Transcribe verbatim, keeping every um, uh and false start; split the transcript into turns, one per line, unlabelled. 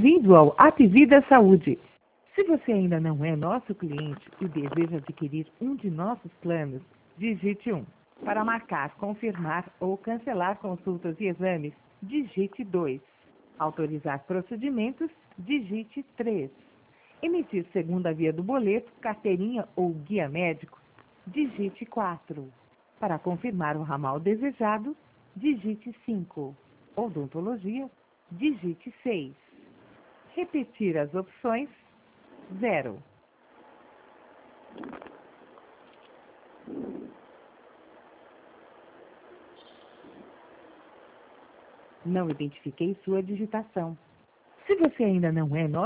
Bem-vindo ao Ativida Saúde. Se você ainda não é nosso cliente e deseja adquirir um de nossos planos, digite um. Para marcar, confirmar ou cancelar consultas e exames, digite dois. Autorizar procedimentos, digite três. Emitir segunda via do boleto, carteirinha ou guia médico, digite quatro. Para confirmar o ramal desejado, digite cinco. Odontologia, digite seis. Repetir as opções, zero. Não identifiquei sua digitação. Se você ainda não é nosso